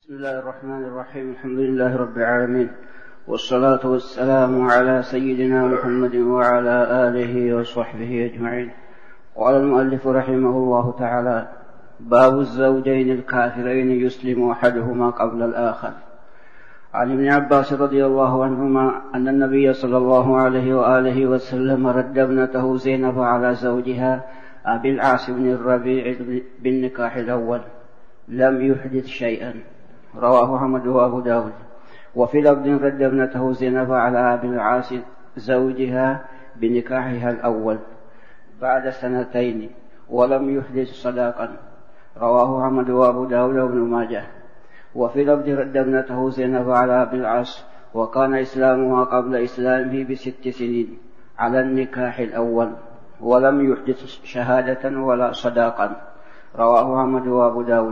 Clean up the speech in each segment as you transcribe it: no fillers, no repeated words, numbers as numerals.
بسم الله الرحمن الرحيم. الحمد لله رب العالمين، والصلاة والسلام على سيدنا محمد وعلى آله وصحبه أجمعين. قال المؤلف رحمه الله تعالى: باب الزوجين الكافرين يسلم أحدهما قبل الآخر. عن ابن عباس رضي الله عنهما أن النبي صلى الله عليه وآله وسلم رد ابنته زينب على زوجها أبي العاص بن الربيع بالنكاح الأول، لم يحدث شيئا. رواه أحمد وأبو داود. وفي لفظ: رد ابنته زينب على أبي العاص زوجها بنكاحها الأول بعد 2 ولم يحدث صداقا. رواه أحمد وأبو داود وابن ماجه. وفي لفظ: رد ابنته زينب على أبي العاص وكان إسلامها قبل إسلامه ب6 سنين على النكاح الأول ولم يحدث شهادة ولا صداقا. رواه أحمد وأبو داود.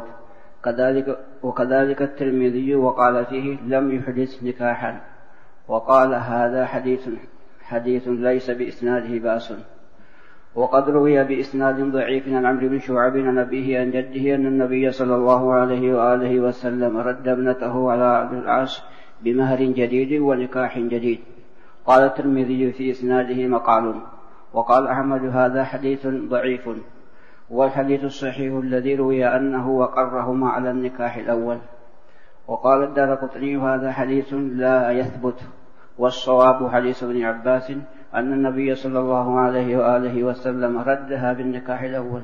وكذلك الترمذي وقال فيه: لم يحدث نكاحا، وقال: هذا حديث ليس بإسناده بأس. وقد روي بإسناد ضعيف عن عمرو بن شعيب عن أبيه عن جده أن النبي صلى الله عليه وآله وسلم رد ابنته على أبي العاص بمهر جديد ونكاح جديد. قال الترمذي: في إسناده مقال. وقال أحمد: هذا حديث ضعيف، والحديث الصحيح الذي روي أنه وقرهما على النكاح الأول. وقال الدارقطني: هذا حديث لا يثبت، والصواب حديث ابن عباس أن النبي صلى الله عليه وآله وسلم ردها بالنكاح الأول.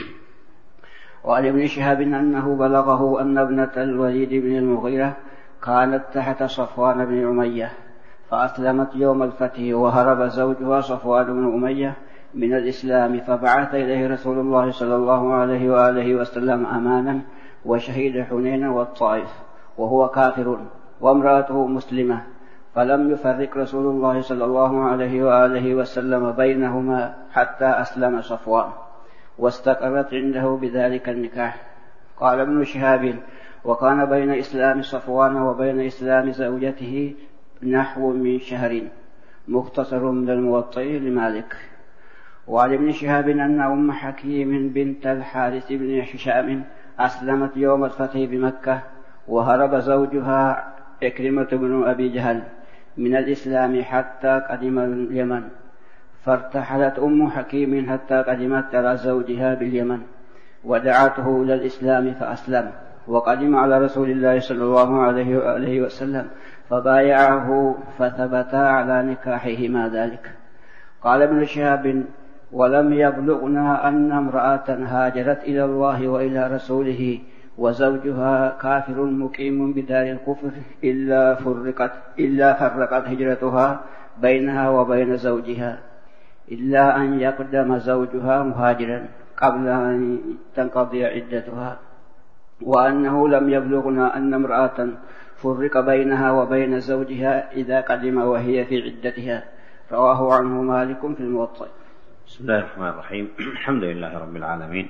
وعن ابن شهاب أنه بلغه أن ابنة الوليد بن المغيرة كانت تحت صفوان بن أمية فأسلمت يوم الفتح، وهرب زوجها صفوان بن أمية من الإسلام، فبعث إليه رسول الله صلى الله عليه وآله وسلم أمانا وشهيد حنين والطائف وهو كافر وامرأته مسلمة، فلم يفرق رسول الله صلى الله عليه وآله وسلم بينهما حتى أسلم صفوان، واستقرت عنده بذلك النكاح. قال ابن شهاب: وكان بين إسلام صفوان وبين إسلام زوجته نحو من شهر. مختصر من الموطأ لمالك. وعن ابن شهاب أن أم حكيم بنت الحارث بن هشام أسلمت يوم الفتح بمكة، وهرب زوجها عكرمة بن أبي جهل من الإسلام حتى قدم اليمن، فارتحلت أم حكيم حتى قدمت على زوجها باليمن ودعته إلى الإسلام فأسلم، وقدم على رسول الله صلى الله عليه وآله وسلم فبايعه، فثبتا على نكاحهما ذلك. قال ابن شهاب: ولم يبلغنا أن امرأة هاجرت إلى الله وإلى رسوله وزوجها كافر مقيم بدار الكفر إلا فرقت هجرتها بينها وبين زوجها، إلا أن يقدم زوجها مهاجرا قبل أن تنقضي عدتها، وأنه لم يبلغنا أن امرأة فرق بينها وبين زوجها إذا قدم وهي في عدتها. رواه عنه مالك في الموطأ. بسم الله الرحمن الرحيم. الحمد لله رب العالمين،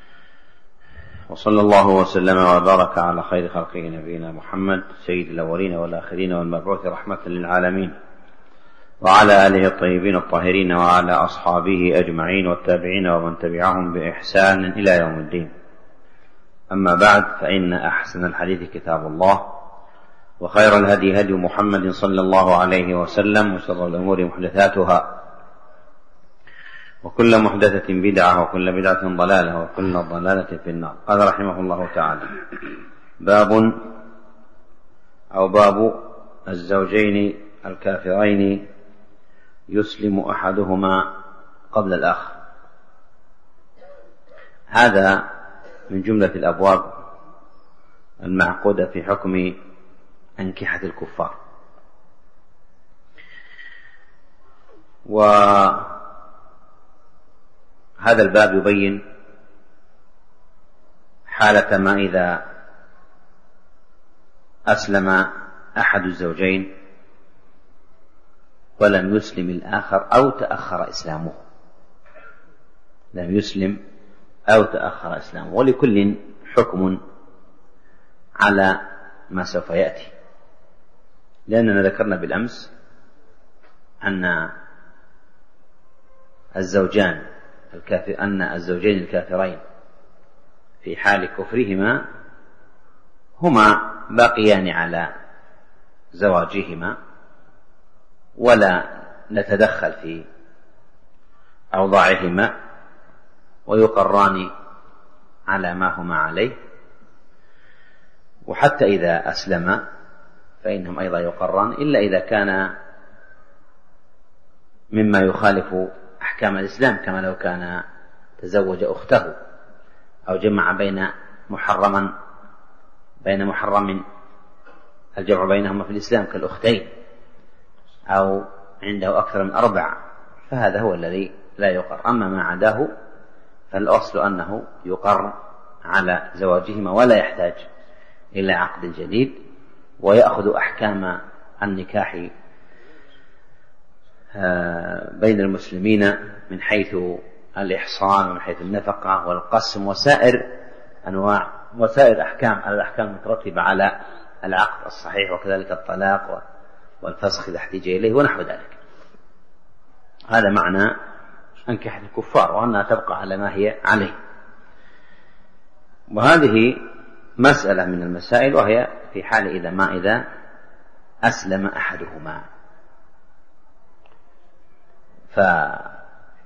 وصلى الله وسلم وبارك على خير خلقه نبينا محمد سيد الأولين والآخرين والمبعوث رحمة للعالمين، وعلى آله الطيبين الطاهرين وعلى أصحابه أجمعين والتابعين ومن تبعهم بإحسان إلى يوم الدين. أما بعد، فإن أحسن الحديث كتاب الله، وخير الهدي هدي محمد صلى الله عليه وسلم، وشر الأمور محدثاتها، وكل محدثة بدعة، وكل بدعة ضلالة، وكل ضلالة في النار. قال رحمه الله تعالى: باب الزوجين الكافرين يسلم أحدهما قبل الآخر. هذا من جملة الأبواب المعقودة في حكم أنكحة الكفار. وهذا الباب يبين حالة ما إذا أسلم أحد الزوجين ولم يسلم الآخر أو تأخر إسلامه، لم يسلم أو تأخر إسلامه، ولكل حكم على ما سوف يأتي. لأننا ذكرنا بالأمس أن الزوجين الكافرين في حال كفرهما هما باقيان على زواجهما ولا نتدخل في أوضاعهما ويقران على ما هما عليه، وحتى إذا أسلما فإنهم أيضا يقران، إلا إذا كان مما يخالف أحكام الإسلام، كما لو كان تزوج أخته أو جمع بين محرم الجمع بينهما في الإسلام كالأختين، أو عنده أكثر من 4، فهذا هو الذي لا يقر. أما ما عداه فالأصل أنه يقر على زواجهما ولا يحتاج إلى عقد جديد، ويأخذ أحكام النكاح بين المسلمين من حيث الإحصان ومن حيث النفقة والقسم وسائر أحكام المترتبة على العقد الصحيح، وكذلك الطلاق والفسخ إذا احتاج إليه ونحو ذلك. هذا معنى أنكحة الكفار، وأنها تبقى على ما هي عليه. وهذه مسألة من المسائل، وهي في حال إذا أسلم أحدهما. فإن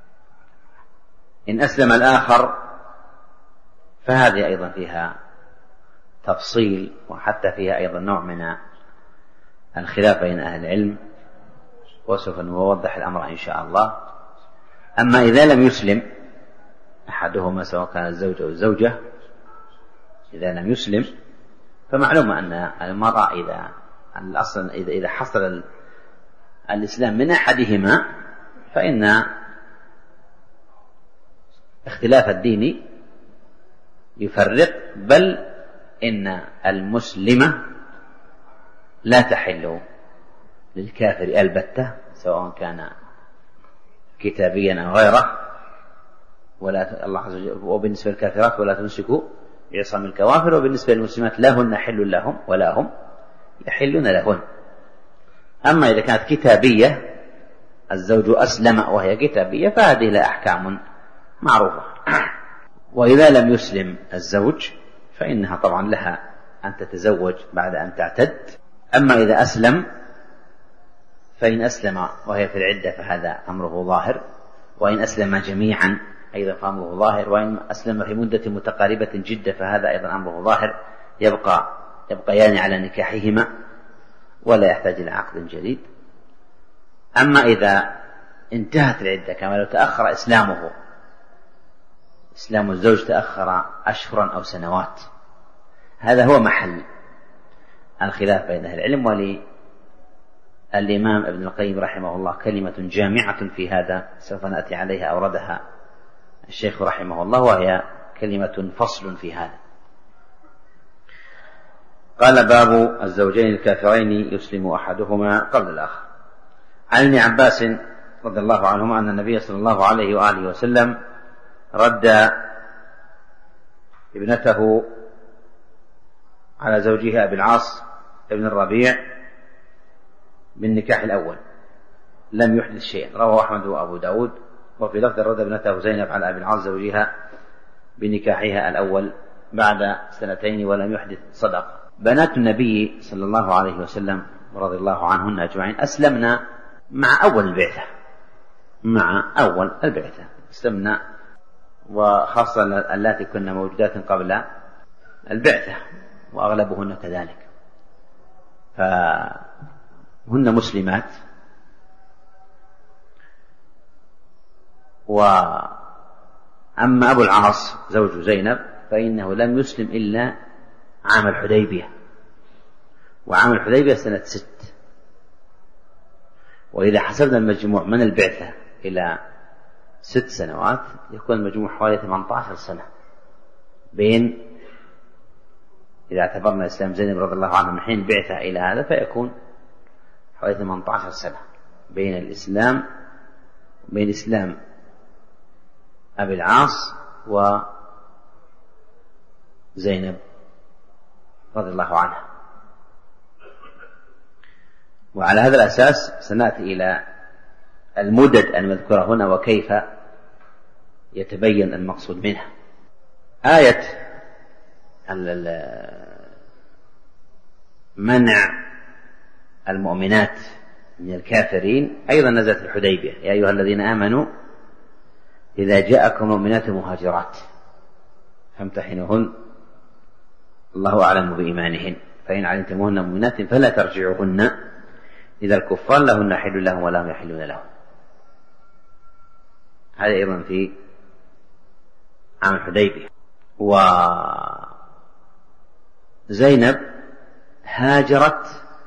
أسلم الآخر فهذه أيضا فيها تفصيل، وحتى فيها أيضا نوع من الخلاف بين أهل العلم، وسوف نوضح الأمر إن شاء الله. أما إذا لم يسلم أحدهما سواء كان الزوج أو الزوجة، إذا لم يسلم فمعلوم أن المرأة إذا حصل الإسلام من أحدهما فإن اختلاف الدين يفرق، بل إن المسلمة لا تحل للكافر البتة سواء كان كتابيا أو غيره، ولا الله عز وجل. وبالنسبة للكافرات ولا تمسكوا بعصام الكوافر، وبالنسبة للمسلمات لا هن حل لهم ولا هم يحلون لهن. أما إذا كانت كتابية، الزوج أسلم وهي كتابية، فهذه لها أحكام معروفة. وإذا لم يسلم الزوج فإنها طبعا لها أن تتزوج بعد أن تعتد. أما إذا أسلم فإن أسلم وهي في العدة فهذا أمره ظاهر، وإن أسلم جميعا أيضا فأمره ظاهر، وإن أسلم في مدة متقاربة جدا فهذا أيضا أمره ظاهر، يبقيان على نكاحهما ولا يحتاج إلى عقد جديد. أما إذا انتهت العدة، كما لو تأخر إسلام الزوج تأخر أشهرا أو سنوات، هذا هو محل الخلاف بين أهل العلم. وللإمام ابن القيم رحمه الله كلمة جامعة في هذا سوف نأتي عليها، أوردها الشيخ رحمه الله، وهي كلمة فصل في هذا. قال: باب الزوجين الكافرين يسلم أحدهما قبل الآخر. عن ابن عباس رضي الله عنهما أن النبي صلى الله عليه وآله وسلم رد ابنته على زوجها أبي العاص ابن الربيع بالنكاح الأول، لم يحدث شيئا. رواه أحمد وأبو داود. وفي لفظ: رد ابنته زينب على أبي العاص زوجها بنكاحها الأول بعد 2 ولم يحدث صدق. بنات النبي صلى الله عليه وسلم رضي الله عنهن أجمعين أسلمنا مع أول البعثة أسلمنا، وخاصة اللاتي كنا موجودات قبل البعثة، وأغلبهن كذلك، فهن مسلمات. وأما أبو العاص زوج زينب فإنه لم يسلم إلا عام الحديبية، وعام الحديبية سنة 6. وإذا حسبنا المجموع من البعثة إلى 6 سنوات يكون المجموع حوالي 18 سنة بين، إذا اعتبرنا إسلام زينب رضي الله عنها من حين البعثة إلى هذا فيكون حوالي 18 سنة بين إسلام أبي العاص وزينب رضي الله عنها. وعلى هذا الأساس سنأتي إلى المدد المذكورة هنا وكيف يتبين المقصود منها. منع المؤمنات من الكافرين أيضا نزلت في الحديبية: يا أيها الذين آمنوا إذا جاءكم مؤمنات مهاجرات فامتحنوهن الله أعلم بإيمانهن فإن علمتموهن مؤمنات فلا ترجعوهن إذا الكفار لهن حل لهم ولا هم يحلون لهم. هذا أيضا في عام الحديبية. وزينب هاجرت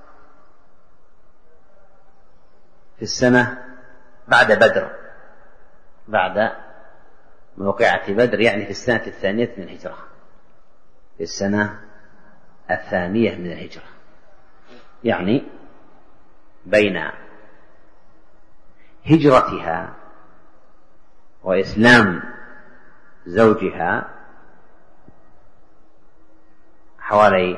في السنة بعد بدر، بعد موقعة بدر، يعني في السنة 2 من الهجرة، في السنة 2 من الهجرة، يعني بين هجرتها وإسلام زوجها حوالي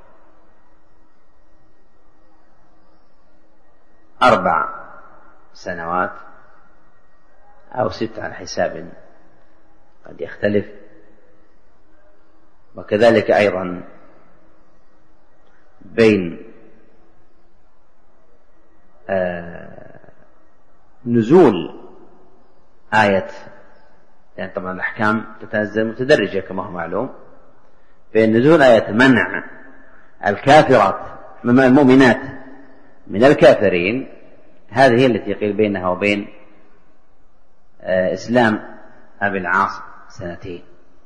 4 سنوات أو 6 على حساب قد يختلف. وكذلك أيضا بين نزول آية، يعني طبعا الأحكام تتنزل متدرجة كما هو معلوم، بين نزول آية منع الكافرات المؤمنات من الكافرين، هذه هي التي يقيل بينها وبين إسلام أبي العاص 2.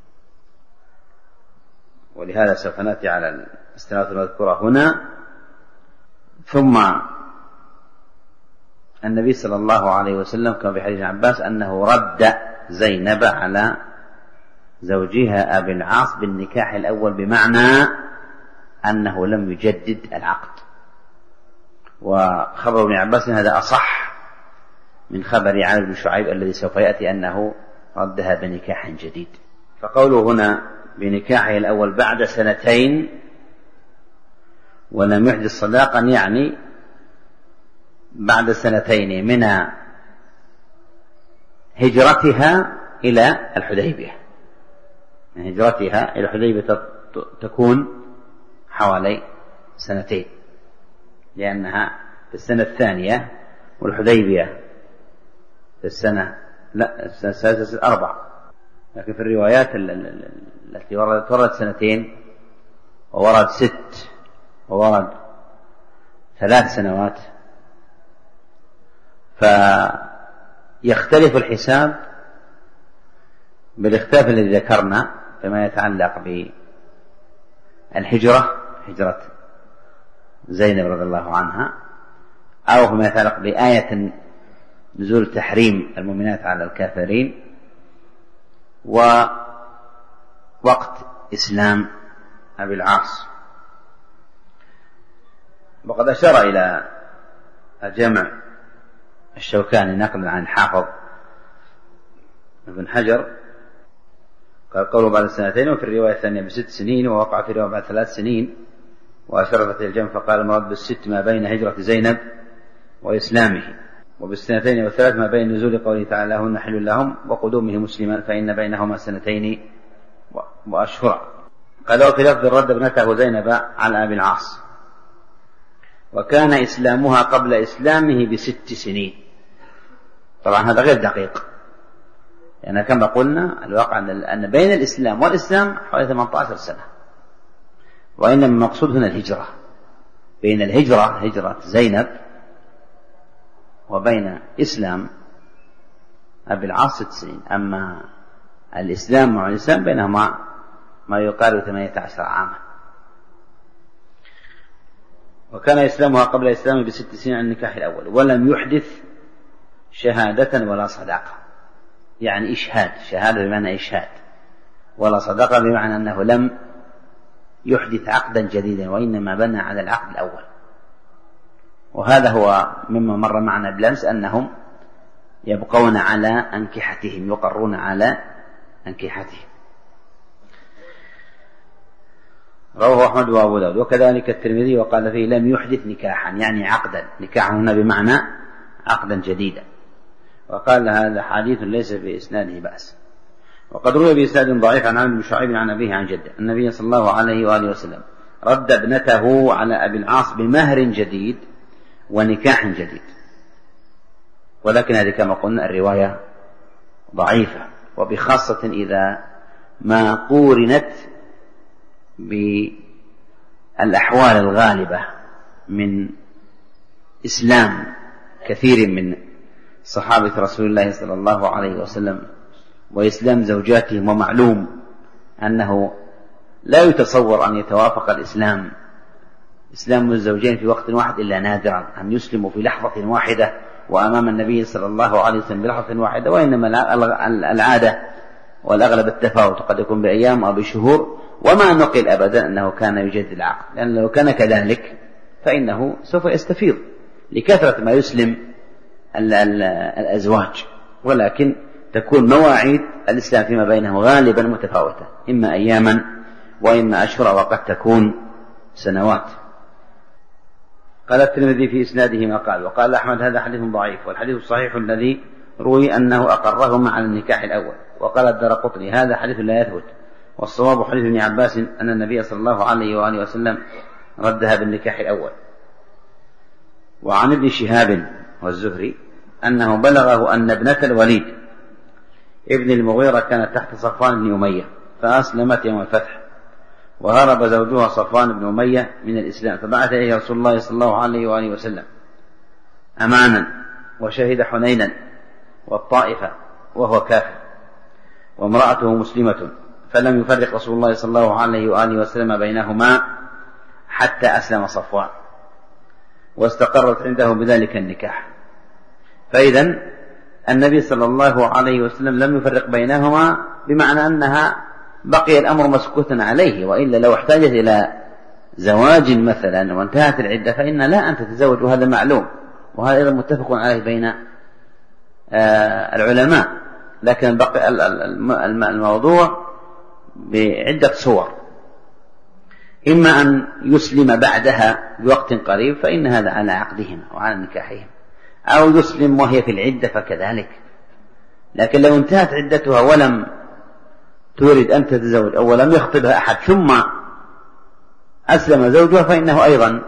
ولهذا سوف نأتي على السنوات المذكورة هنا. ثم النبي صلى الله عليه وسلم كما في حديث عباس أنه رد زينب على زوجها أبي العاص بالنكاح الأول، بمعنى أنه لم يجدد العقد. وخبر ابن عباس هذا أصح من خبر عامر بن شعيب الذي سوف يأتي أنه ردها بنكاح جديد. فقوله هنا بنكاحه الأول بعد 2 ولم يحدث صداقا، يعني بعد 2 من هجرتها إلى الحديبية. من هجرتها إلى الحديبية تكون حوالي 2، لأنها في السنة 2 والحديبية في السنة 4. لكن في الروايات التي وردت 2 وورد 6 وورد 3 سنوات، فيختلف الحساب بالاختلاف الذي ذكرنا فيما يتعلق بالهجرة، هجرة زينب رضي الله عنها، أو فيما يتعلق بآية نزول تحريم المؤمنات على الكافرين، ووقت إسلام أبي العاص. وقد أشار إلى الجمع الشوكاني نقلا عن الحافظ ابن حجر قال قوله بعد 2، وفي الرواية الثانية ب6 سنين، ووقع في الرواية بعد 3 سنين، وأشرفت الجمع فقال المراد بال6 ما بين هجرة زينب وإسلامه، وبال2 و3 ما بين نزول قوله تعالى هن حل لهم وقدومه مسلما فإن بينهما 2 وأشهر. قال في لفظ الرد ابنته زينب على أبي العاص، وكان إسلامها قبل إسلامه ب6 سنين. طبعا هذا غير دقيق، يعني كما قلنا الواقع أن بين الإسلام والإسلام حوالي 18 سنة، وإنما المقصود هنا الهجرة، بين الهجرة هجرة زينب وبين إسلام أبي العاص 6 سنين. أما الإسلام مع الإسلام بينهما ما يقارب 18 عاما. وكان إسلامها قبل إسلامه ب6 سنين عن النكاح الأول، ولم يحدث شهادة ولا صداقة، يعني إشهاد، شهادة بمعنى إشهاد، ولا صداقة بمعنى أنه لم يحدث عقدا جديدا، وإنما بنى على العقد الأول. وهذا هو مما مر معنا بالأمس أنهم يبقون على أنكحتهم، يقرون على أنكحتهم. رواه أحمد وأبو داود وكذلك الترمذي وقال فيه لم يحدث نكاحا، يعني عقدا، نكاحا هنا بمعنى عقدا جديدا. وقال هذا حديث ليس في إسناده بأس. وقد روي بإسناد ضعيف عن عامر بن شعيب عن أبيه عن جده النبي صلى الله عليه وآله وسلم رد ابنته على أبي العاص بمهر جديد ونكاح جديد، ولكن هذه كما قلنا الرواية ضعيفة، وبخاصة إذا ما قورنت بالأحوال الغالبة من إسلام كثير من صحابة رسول الله صلى الله عليه وسلم وإسلام زوجاتهم، ومعلوم أنه لا يتصور أن يتوافق إسلام الزوجين في وقت واحد إلا نادرا، أن يسلموا في لحظة واحدة وأمام النبي صلى الله عليه وسلم بلحظة واحدة، وإنما العادة والأغلب التفاوت، قد يكون بأيام أو بشهور، وما نقل أبدا أنه كان يجدد العقد، لأن لو كان كذلك فإنه سوف يستفيض لكثرة ما يسلم الأزواج، ولكن تكون مواعيد الإسلام فيما بينهم غالبا متفاوتة، إما أياما وإما أشهر، وقد تكون سنوات. قال الترمذي في إسناده ما قال، وقال أحمد هذا حديث ضعيف، والحديث الصحيح الذي روي أنه أقرهما على النكاح الأول. وقال الدارقطني هذا حديث لا يثبت، والصواب حديث ابن عباس أن النبي صلى الله عليه وآله وسلم ردها بالنكاح الأول. وعن ابن شهاب والزهري أنه بلغه أن ابنة الوليد ابن المغيرة كانت تحت صفوان بن أمية فأسلمت يوم الفتح، وهرب زوجها صفوان بن أمية من الإسلام، فبعث إليه رسول الله صلى الله عليه وآله وسلم أمانا، وشهد حنينا والطائفة وهو كافر، وامرأته مسلمة، فلم يفرق رسول الله صلى الله عليه وآله وسلم بينهما حتى أسلم صفوان، واستقرت عنده بذلك النكاح. فإذا النبي صلى الله عليه وسلم لم يفرق بينهما، بمعنى أنها بقي الأمر مسكوتا عليه، وإلا لو احتاجت إلى زواج مثلا وانتهت العدة فإن لا أن تتزوج، وهذا معلوم، وهذا أيضا متفق عليه بين العلماء. لكن بقي الموضوع بعدة صور، إما أن يسلم بعدها بوقت قريب فإن هذا على عقدهما وعلى نكاحهم، أو يسلم وهي في العدة فكذلك. لكن لو انتهت عدتها ولم تريد أن تتزوج أو لم يخطبها أحد ثم أسلم زوجها فإنه أيضا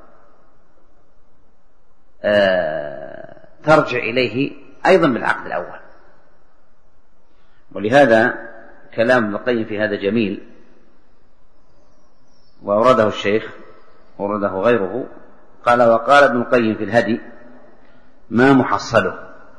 ترجع إليه أيضا بالعقد الأول. ولهذا كلام ابن القيم في هذا جميل، وأورده الشيخ ورده غيره. قال: وقال ابن القيم في الهدي ما محصله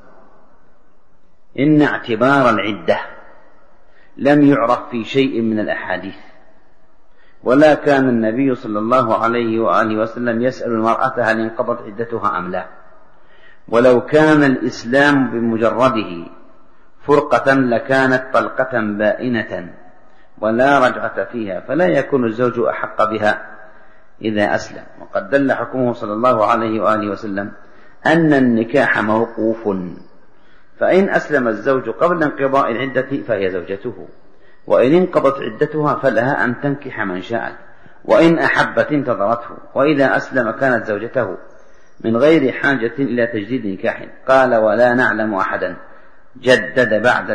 إن اعتبار العدة لم يعرف في شيء من الأحاديث، ولا كان النبي صلى الله عليه وآله وسلم يسأل المرأة هل انقضت عدتها أم لا، ولو كان الإسلام بمجرده فرقة لكانت طلقة بائنة ولا رجعة فيها، فلا يكون الزوج أحق بها إذا أسلم. وقد دل حكمه صلى الله عليه وآله وسلم أن النكاح موقوف، فإن أسلم الزوج قبل انقضاء العدة فهي زوجته، وإن انقضت عدتها فلها أن تنكح من شاءت، وإن أحبت انتظرته، وإذا أسلم كانت زوجته من غير حاجة إلى تجديد نكاح. قال: ولا نعلم أحدا جدد بعد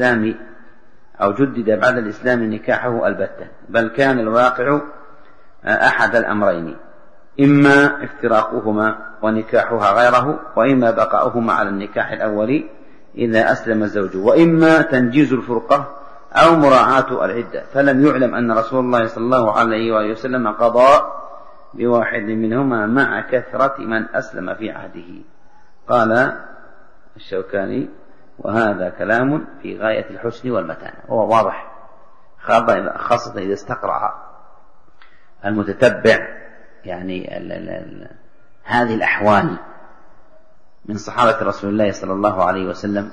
الإسلام نكاحه البتة، بل كان الواقع أحد الأمرين، إما افتراقهما ونكاحها غيره، وإما بقاؤهما على النكاح الأول إذا أسلم الزوج، وإما تنجيز الفرقة أو مراعاة العدة. فلم يعلم أن رسول الله صلى الله عليه وآله وسلم قضى بواحد منهما مع كثرة من أسلم في عهده. قال الشوكاني: وهذا كلام في غاية الحسن والمتانة. هو واضح، خاصة إذا استقرأ المتتبع يعني هذه الأحوال من صحابة رسول الله صلى الله عليه وسلم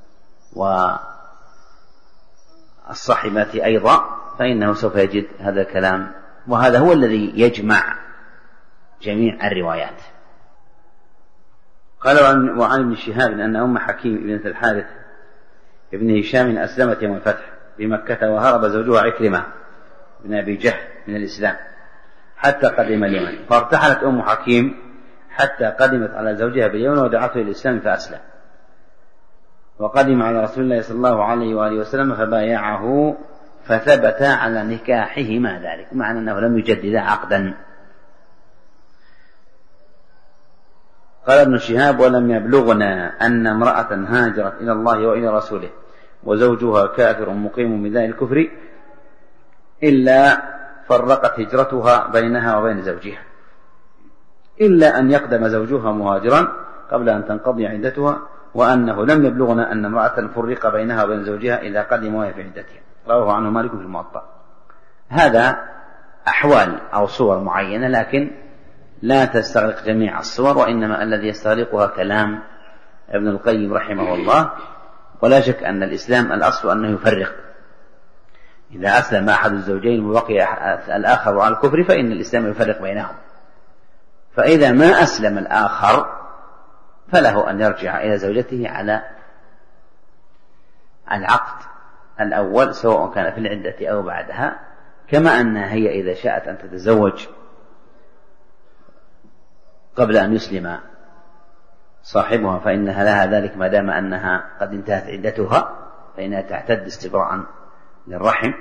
والصاحبات أيضا، فإنه سوف يجد هذا الكلام، وهذا هو الذي يجمع جميع الروايات. قال: وعن ابن شهاب أن أم حكيم ابنة الحارث ابن هشام أسلمت يوم الفتح بمكة، وهرب زوجها عكرمة بن أبي جهل من الإسلام حتى قدم اليمن، فارتحلت أم حكيم حتى قدمت على زوجها باليمن ودعته إلى الإسلام فأسلم، وقدم على رسول الله صلى الله عليه وآله وسلم فبايعه فثبت على نكاحهما ذلك، معنى أنه لم يجدد عقدا. قال ابن شهاب: ولم يبلغنا أن امرأة هاجرت إلى الله وإلى رسوله وزوجها كافر مقيم بداء الكفر إلا فرقت هجرتها بينها وبين زوجها، إلا أن يقدم زوجها مهاجرا قبل أن تنقضي عدتها، وأنه لم يبلغنا أن امرأة فرق بينها وبين زوجها إذا قدم وهي في عدتها. رواه عنه مالك في الموطأ. هذا أحوال أو صور معينة، لكن لا تستغرق جميع الصور، وإنما الذي يستغرقها كلام ابن القيم رحمه الله. ولا شك أن الإسلام الأصل أنه يفرق، إذا أسلم أحد الزوجين وبقي الآخر على الكفر فإن الإسلام يفرق بينهم، فإذا ما أسلم الآخر فله أن يرجع إلى زوجته على العقد الأول سواء كان في العدة أو بعدها، كما أنها هي إذا شاءت أن تتزوج قبل أن يسلم صاحبها فإنها لها ذلك ما دام أنها قد انتهت عدتها، فإنها تعتد استبراء للرحم.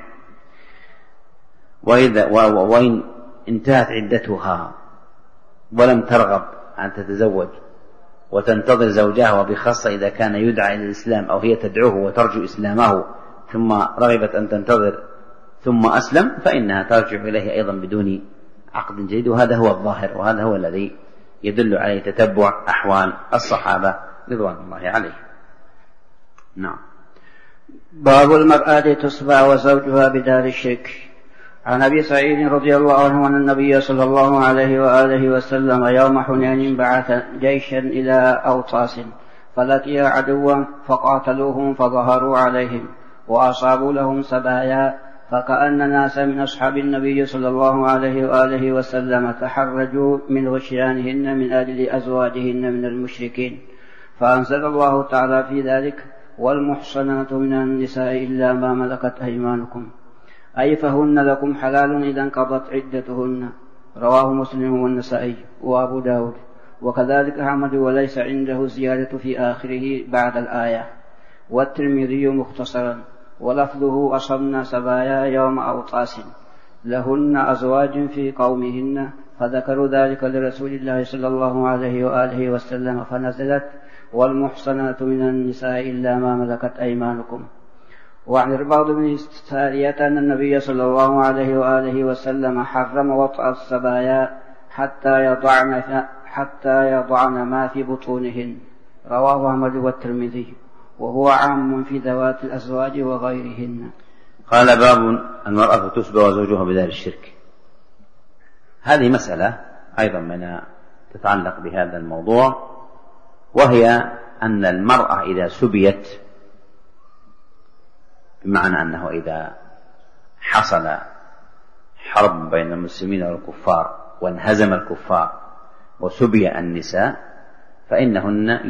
وإن انتهت عدتها ولم ترغب أن تتزوج وتنتظر زوجها، وبخاصة إذا كان يدعى إلى الإسلام أو هي تدعوه وترجو إسلامه ثم رغبت أن تنتظر ثم أسلم، فإنها ترجع إليه أيضا بدون عقد جديد. وهذا هو الظاهر، وهذا هو الذي يدل عليه تتبع أحوال الصحابة رضوان الله عليهم. نعم. باب المرأة تسبع وزوجها بدار الشرك. عن أبي سعيد رضي الله عنه أن النبي صلى الله عليه وآله وسلم يوم حنين بعث جيشا إلى أوطاس فلقي عدوا فقاتلوهم فظهروا عليهم وأصابوا لهم سبايا، فكأن ناسا من أصحاب النبي صلى الله عليه وآله وسلم تحرجوا من غشيانهن من أجل أزواجهن من المشركين، فأنزل الله تعالى في ذلك: والمحصنات من النساء إلا ما ملكت أيمانكم، أي فهن لكم حلال إذا انقضت عدتهن. رواه مسلم والنسائي وأبو داود، وكذلك أحمد، وليس عنده زيادة في آخره بعد الآية، والترمذي مختصرا، ولفظه: أصبنا سبايا يوم أوطاس لهن أزواج في قومهن، فذكروا ذلك لرسول الله صلى الله عليه وآله وسلم فنزلت: والمحصنات من النساء إلا ما ملكت أيمانكم. وعن الرباط بن سارية أن النبي صلى الله عليه وآله وسلم حرم وطأ السبايا حتى يضعن ما في بطونهن. رواه أحمد والترمذي، وهو عام في ذوات الأزواج وغيرهن. قال: باب المرأة تسبى وزوجها بدار الشرك. هذه مسألة أيضا من تتعلق بهذا الموضوع، وهي أن المرأة إذا سبيت، بمعنى أنه إذا حصل حرب بين المسلمين والكفار وانهزم الكفار وسبي النساء، فإنهن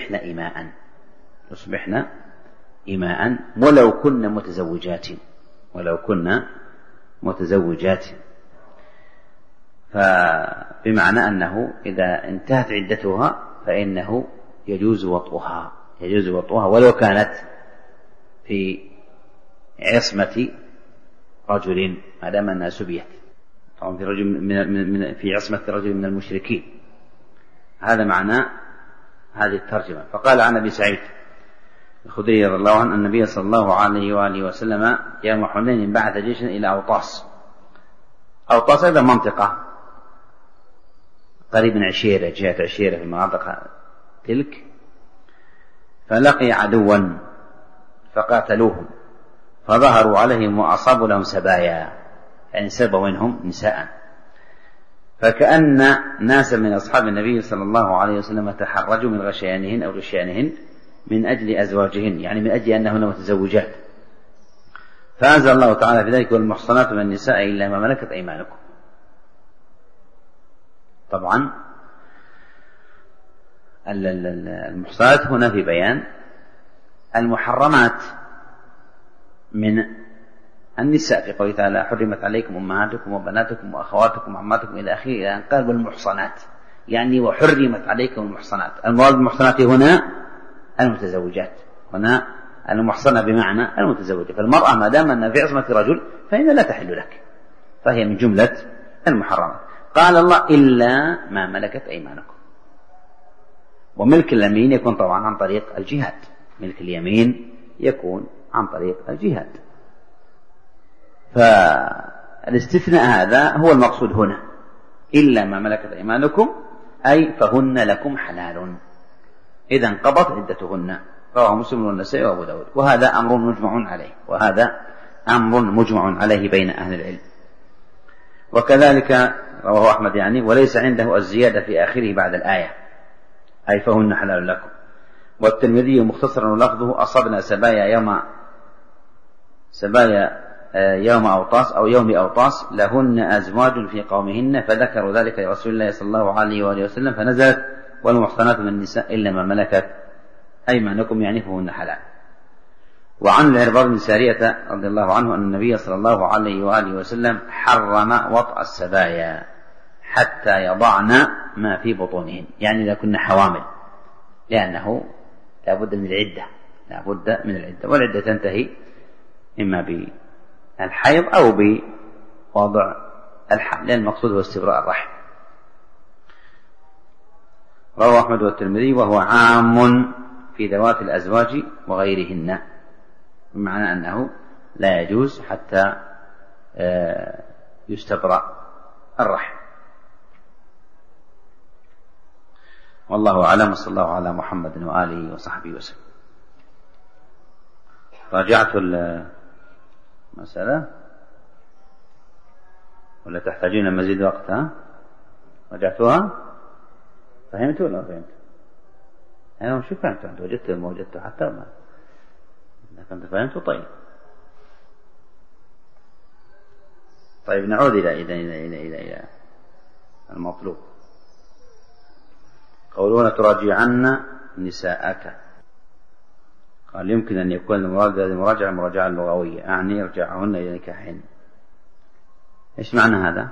يصبحن إماء ولو كن متزوجات، فبمعنى أنه إذا انتهت عدتها فإنه يجوز وطئها ولو كانت في عصمة رجل، ما دام أنها سبيت، طبعا في عصمة رجل من المشركين. هذا معنى هذه الترجمة. فقال عن أبي سعيد الخدري رضي الله عنه أن النبي صلى الله عليه وآله وسلم يوم حنين بعث جيشا إلى أوطاس أيضا منطقة قريب من عشيرة، جهة عشيرة في المناطق تلك، فلقي عدوا فقاتلوهم فظهروا عليهم وأصابوا لهم سبايا، يعني سبوا منهم نساء، فكأن ناسا من أصحاب النبي صلى الله عليه وسلم تحرجوا من غشيانهن أو غشيانهن من أجل أزواجهن، يعني من أجل أنهن متزوجات، فأنزل الله تعالى في ذلك: والمحصنات من النساء إلا ما ملكت أيمانكم. طبعا المحصنات هنا في بيان المحرمات من النساء، في قوله تعالى: حرمت عليكم أمهاتكم وبناتكم وأخواتكم وعماتكم إلى آخره، إلى أن قال: والمحصنات، يعني وحرمت عليكم المحصنات. المراد بالمحصنات هنا المتزوجات، هنا المحصنة بمعنى المتزوجة. فالمرأة ما دام أنها في عصمة رجل فإن لا تحل لك، فهي من جملة المحرمات. قال الله إلا ما ملكت أيمانكم. وملك اليمين يكون طبعا عن طريق الجهاد، ملك اليمين يكون عن طريق الجهاد. فالاستثناء هذا هو المقصود هنا، إلا ما ملكت أيمانكم أي فهن لكم حلال إذا انقضت عدتهن. رواه مسلم والنسائي وأبو داود. وهذا أمر مجمع عليه بين أهل العلم. وكذلك رواه أحمد وليس عنده الزيادة في آخره بعد الآية أي فهن حلال لكم. والترمذي مختصرا لفظه أصبنا سبايا يوم أوطاس أو يوم أوطاس لهن أزواج في قومهن، فذكروا ذلك لرسول الله صلى الله عليه وآله وسلم فنزلت والمحصنات من النساء إلا ما ملكت أيمانكم فهن حلال. وعن العرباض بن سارية رضي الله عنه أن النبي صلى الله عليه وآله وسلم حرم وطأ السبايا حتى يضعن ما في بطونهن، إذا كنا حوامل، لأنه لا بد من العدة، والعدة تنتهي إما بالحيض أو بوضع الحمل، لأن المقصود هو استبراء الرحم. رواه أحمد والترمذي وهو عام في ذوات الأزواج وغيرهن، بمعنى أنه لا يجوز حتى يستبرأ الرحم. والله أعلم، صلى الله على محمد وآله وصحبه وسلم. راجعت المسألة ولا تحتاجين مزيد وقت؟ راجعتوها؟ فهمت ولا فهمت؟ أنا شو فهمت؟ أنت وجدت حتى ما كنت فهمت. طيب نعود إلى المطلوب. قولون تراجعن نساءك، قال يمكن أن يكون المراد هذه المراجعة اللغوية، يرجعهن إلى نكاحهن. إيش معنى هذا؟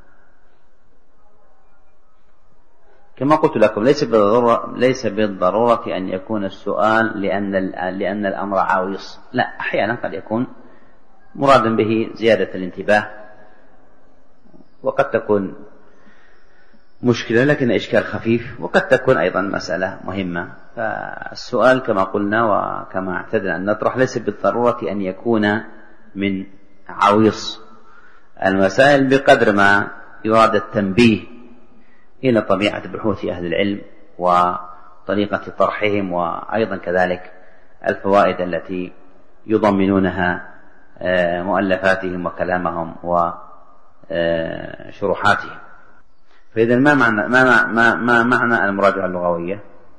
كما قلت لكم ليس بالضرورة أن يكون السؤال لأن الأمر عويص، لا، أحيانا قد يكون مرادا به زيادة الانتباه، وقد تكون مشكلة لكن إشكال خفيف، وقد تكون أيضا مسألة مهمة. فالسؤال كما قلنا وكما اعتدنا أن نطرح ليس بالضرورة أن يكون من عويص المسائل، بقدر ما يراد التنبيه إلى طبيعة بحوث أهل العلم وطريقة طرحهم، وأيضا كذلك الفوائد التي يضمنونها مؤلفاتهم وكلامهم وشروحاتهم. فإذا ما معنى المراجعة اللغوية؟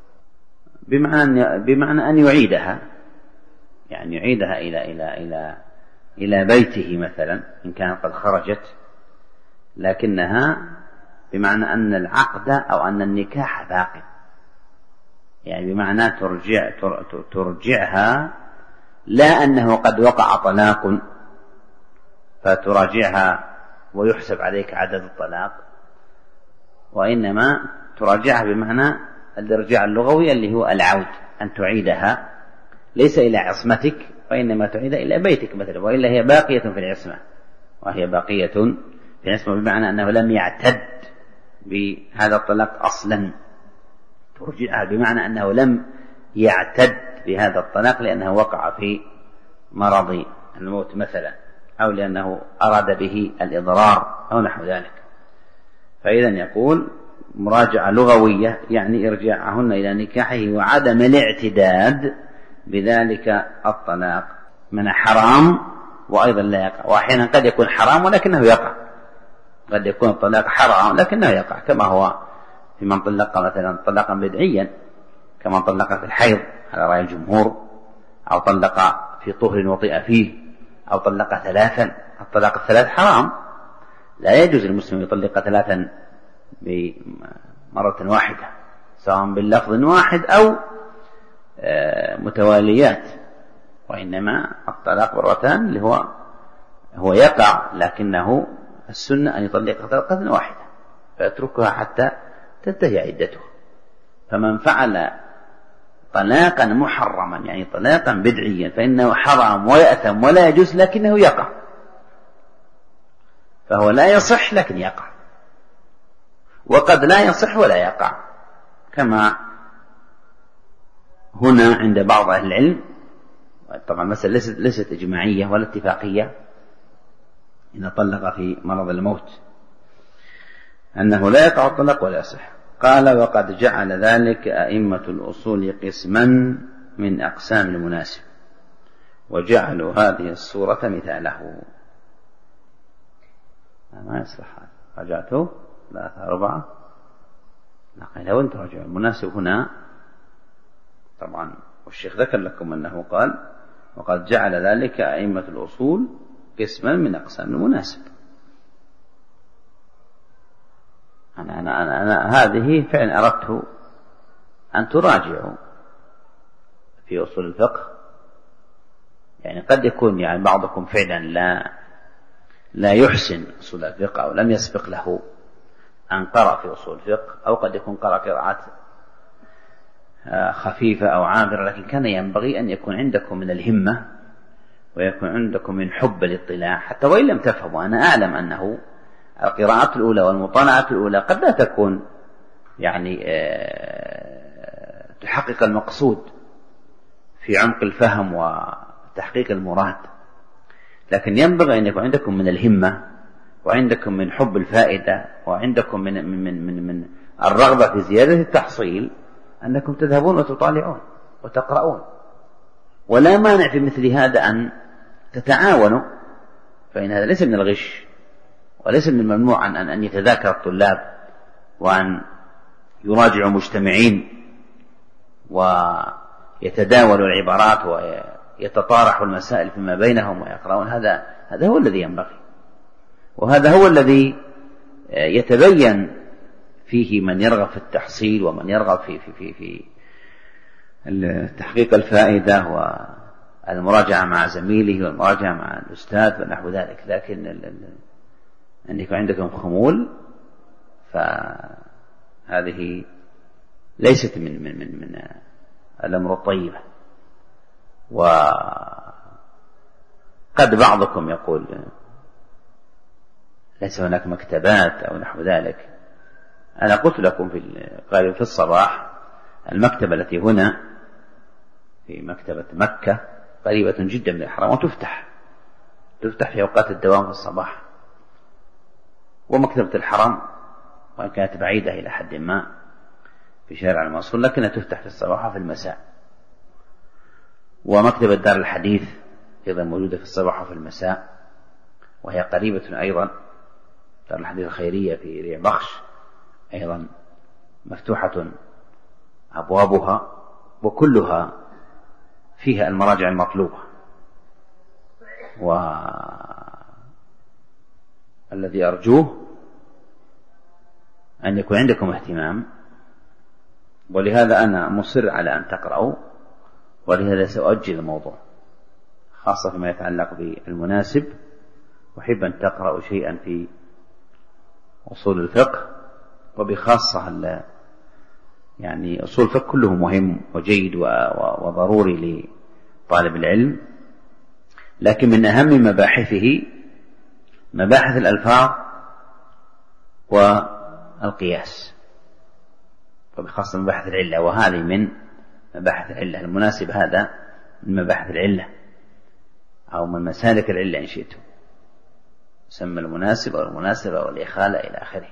بمعنى أن يعيدها، يعيدها إلى بيته مثلا إن كانت قد خرجت، لكنها بمعنى أن العقد أو أن النكاح باقي، بمعنى ترجعها، لا أنه قد وقع طلاق فتراجعها ويحسب عليك عدد الطلاق، وإنما تراجعها بمعنى الارجاع اللغوي اللي هو العود، أن تعيدها ليس إلى عصمتك، وإنما تعيدها إلى بيتك مثلا، وإلا هي باقية في العصمة، وهي باقية في العصمة بمعنى أنه لم يعتد بهذا الطلاق أصلا. ترجعها بمعنى أنه لم يعتد بهذا الطلاق لأنه وقع في مرض الموت مثلا، أو لأنه أراد به الإضرار أو نحو ذلك. فإذا يقول مراجعة لغوية إرجاعهن إلى نكاحه وعدم الاعتداد بذلك الطلاق، من حرام وأيضا لا يقع. وأحيانا قد يكون حرام ولكنه يقع، قد يكون الطلاق حرام لكنه يقع، كما هو في من طلق مثلا طلاقا بدعيا، كما طلق في الحيض على رأي الجمهور، أو طلق في طهر وطئ فيه، أو طلق ثلاثا. الطلاق الثلاث حرام، لا يجوز المسلم يطلق ثلاثا بمرة واحدة، سواء باللفظ واحد أو متواليات، وإنما الطلاق مرتان اللي هو يقع، لكنه السنة أن يطلق طلقة واحدة فيتركها حتى تنتهي عدته. فمن فعل طلاقا محرما يعني طلاقا بدعيا، فإنه حرام ويأثم ولا يجوز لكنه يقع، فهو لا يصح لكن يقع، وقد لا يصح ولا يقع، كما هنا عند بعض أهل العلم. طبعا مسألة ليست إجماعية ولا اتفاقية إذا طلق في مرض الموت أنه لا يقع الطلاق ولا يصح. قال: وقد جعل ذلك أئمة الأصول قسما من أقسام المناسب، وجعلوا هذه الصورة مثاله. ما يصلح هذا، رجعته 3 4 لو أنت رجع المناسب هنا طبعا، والشيخ ذكر لكم أنه قال: وقد جعل ذلك أئمة الأصول قسما من أقسام المناسب. أنا هذه فعلا أردت أن تراجعوا في أصول الفقه، يعني قد يكون يعني بعضكم فعلا لا يحسن أصول الفقه أو لم يسبق له أن قرأ في أصول الفقه، أو قد يكون قرأ قراءات خفيفة أو عابرة، لكن كان ينبغي أن يكون عندكم من الهمة ويكون عندكم من حب الاطلاع، حتى وإن لم تفهموا. أنا أعلم أنه القراءات الأولى والمطالعة الأولى قد لا تكون يعني تحقق المقصود في عمق الفهم وتحقيق المراد، لكن ينبغي أن يكون عندكم من الهمة وعندكم من حب الفائدة وعندكم من الرغبة في زيادة التحصيل، أنكم تذهبون وتطالعون وتقرؤون. ولا مانع في مثل هذا أن تتعاونوا، فإن هذا ليس من الغش وليس من الممنوع أن يتذاكر الطلاب وأن يراجعوا مجتمعين ويتداولوا العبارات ويتطارحوا المسائل فيما بينهم ويقرؤون. هذا هو الذي ينبغي، وهذا هو الذي يتبين فيه من يرغب في التحصيل ومن يرغب في تحقيق الفائدة والمراجعة مع زميله والمراجعة مع الأستاذ ونحو ذلك. لكن أن يكون عندكم خمول فهذه ليست من الأمر الطيبة. وقد بعضكم يقول ليس هناك مكتبات أو نحو ذلك. أنا قلت لكم في الصباح المكتبة التي هنا في مكتبة مكة قريبة جدا من الحرم، وتفتح في أوقات الدوام في الصباح. ومكتبة الحرم وإن كانت بعيدة إلى حد ما في شارع الموصول، لكنها تفتح في الصباح وفي المساء. ومكتبة دار الحديث أيضا موجودة في الصباح وفي المساء، وهي قريبة أيضا. دار الحديث الخيرية في ريع بخش أيضا مفتوحة أبوابها، وكلها فيها المراجع المطلوبة. والذي أرجوه أن يكون عندكم اهتمام، ولهذا أنا مصر على أن تقرأوا، ولهذا سأؤجل الموضوع خاصة فيما يتعلق بالمناسب. أحب أن تقرأوا شيئا في أصول الفقه، وبخاصة يعني أصول الفقه كله مهم وجيد وضروري لطالب العلم، لكن من أهم مباحثه مباحث الألفاظ والقياس، وبخاصة مباحث العلة، وهذه من مباحث العلة. المناسب هذا من مباحث العلة أو من مسالك العلة إن شئتم، سمى المناسب أو المناسبة والإخالة إلى آخره.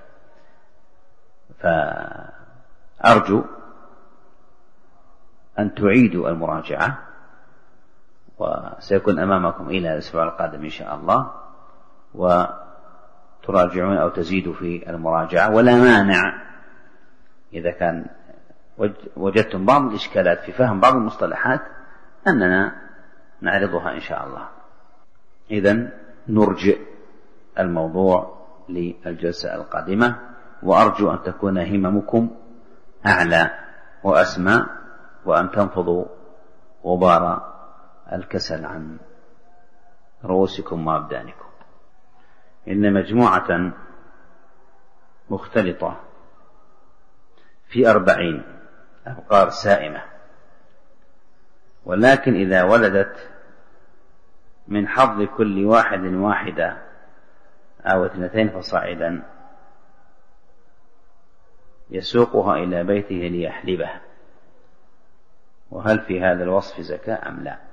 فأرجو أن تعيدوا المراجعة، وسيكون أمامكم إلى الأسبوع القادم إن شاء الله، وتراجعون أو تزيدوا في المراجعة. ولا مانع إذا كان وجدتم بعض الإشكالات في فهم بعض المصطلحات أننا نعرضها إن شاء الله. إذن نرجئ الموضوع للجلسة القادمة، وأرجو أن تكون هممكم أعلى وأسمى، وأن تنفضوا غبار الكسل عن رؤوسكم وأبدانكم. إن مجموعة مختلطة في 40 أفكار سائمة ولكن إذا ولدت من حظ كل واحد واحدة أو 2 فصاعدا يسوقها إلى بيته ليحلبها. وهل في هذا الوصف زكاة أم لا؟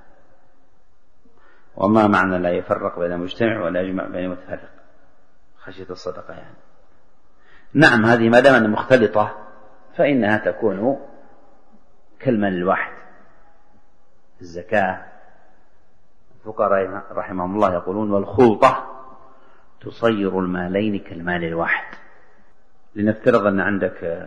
وما معنى لا يفرق بين مجتمع ولا يجمع بين متفرق خشية الصدقة يعني؟ نعم، هذه ما دام أنها مختلطة فإنها تكون كالمال الواحد. الزكاة الفقهاء رحمهم الله يقولون والخلطة تصير المالين كالمال الواحد. لنفترض أن عندك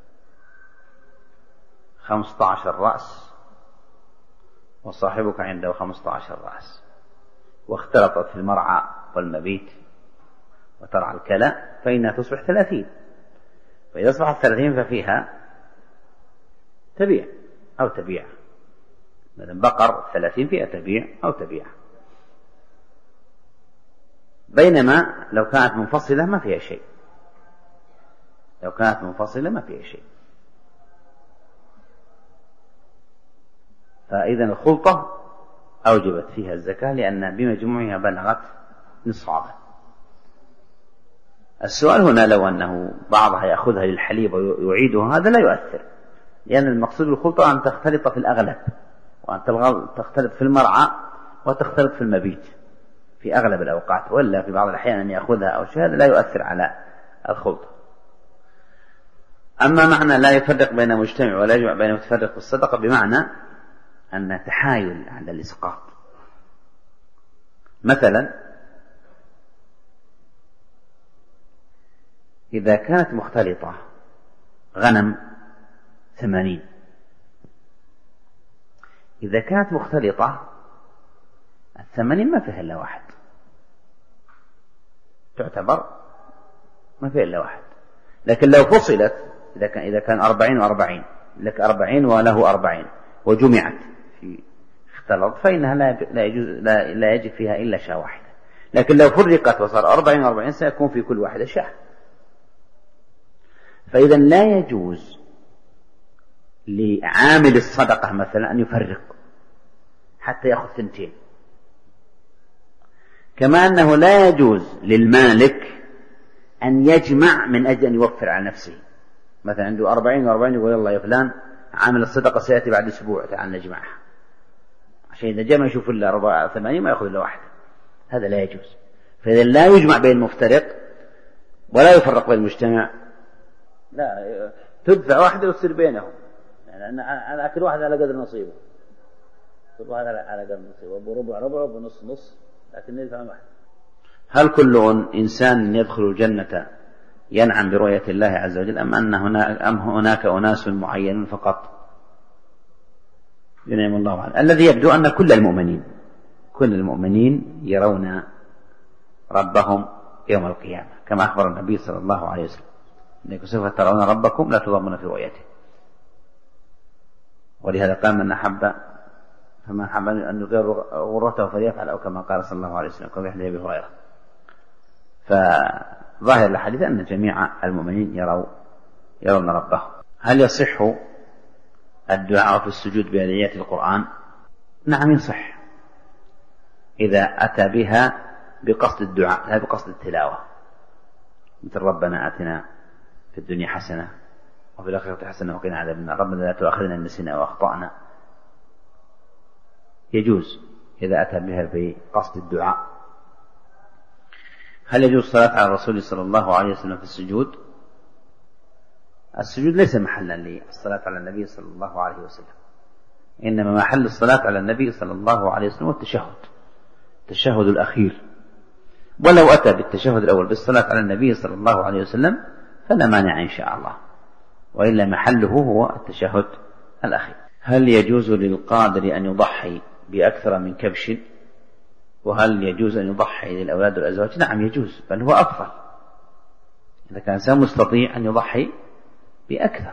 15 رأس وصاحبك عنده 15 رأس، واختلطت في المرعى والمبيت وترعى الكلى، فإنها تصبح 30. فإذا أصبحت 30 ففيها تبيع أو تبيع، مثلا بقر 30 فيها تبيع أو تبيع. بينما لو كانت منفصلة ما فيها شيء، لو كانت منفصلة ما فيها شيء. فإذا الخلطة أوجبت فيها الزكاة لأن بمجموعها بلغت نصابا. السؤال هنا لو أنه بعضها يأخذها للحليب ويعيدها هذا لا يؤثر، لأن المقصود بالخلطة أن تختلط في الأغلب، وأن تختلط في المرعى وتختلط في المبيت في أغلب الأوقات، ولا في بعض الأحيان أن يأخذها أو شيء لا يؤثر على الخلطة. أما معنى لا يفرق بين مجتمع ولا يجمع بين متفرق في الصدقة بمعنى أن تحايل على الإسقاط. مثلا إذا كانت مختلطة غنم 80، إذا كانت مختلطة 80 ما فيها إلا واحد، تعتبر ما فيها إلا واحد. لكن لو فصلت إذا كان 40 و40، لك 40 وله 40 وجمعت في اختلط، فإنها لا يجب فيها إلا شاة واحدة. لكن لو فرقت وصار 40 و40 سيكون في كل واحدة شاة. فإذا لا يجوز لعامل الصدقة مثلا أن يفرق حتى يأخذ 2، كما أنه لا يجوز للمالك أن يجمع من أجل أن يوفر على نفسه. مثلا عنده 40 و40 يقول الله يا فلان عامل الصدقة سيأتي بعد أسبوع تعال نجمعها، عشان إذا جمع يشوف إلا 80 ما يأخذ إلا واحدة، هذا لا يجوز. فإذا لا يجمع بين المفترق ولا يفرق بين المجتمع، لا تدفع واحدة وتصير بينهم، يعني أنا أكل واحد على قدر نصيبه، كل واحد على قدر نصيبه، أبو ربع ربع وبنص نص، لكن ندفع واحد. هل كل إنسان يدخل الجنة ينعم برؤية الله عز وجل أم هناك أناس معينون فقط ينعم الله عنه؟ الذي يبدو أن كل المؤمنين يرون ربهم يوم القيامة، كما أخبر النبي صلى الله عليه وسلم إنكم سوف ترون ربكم لا تضامون في رؤيته. ولهذا قال من أحب أن يغير غرته فليفعل، أو كما قال صلى الله عليه وسلم كما يحدث أبي هريرة. فظاهر الحديث أن جميع المؤمنين يرون ربهم. هل يصح الدعاء في السجود بأدعية القرآن؟ نعم يصح، إذا أتى بها بقصد الدعاء لا بقصد التلاوة، مثل ربنا آتنا في الدنيا حسنة وفي الآخرة حسنة وقنا عذاب النار، ربنا لا تؤاخذنا إن نسينا وأخطأنا. يجوز إذا أتى بها بقصد الدعاء. هل يجوز الصلاة على الرسول صلى الله عليه وسلم في السجود؟ السجود ليس محلا للصلاة على النبي صلى الله عليه وسلم، إنما محل الصلاة على النبي صلى الله عليه وسلم التشهد الأخير. ولو أتى بالتشهد الأول بالصلاة على النبي صلى الله عليه وسلم فلا مانع إن شاء الله، وإلا محله هو التشهد الأخير. هل يجوز للقادر أن يضحي بأكثر من كبش؟ وهل يجوز أن يضحي للأولاد والأزواج؟ نعم يجوز، بل هو أفضل إذا كان إنسان مستطيع أن يضحي بأكثر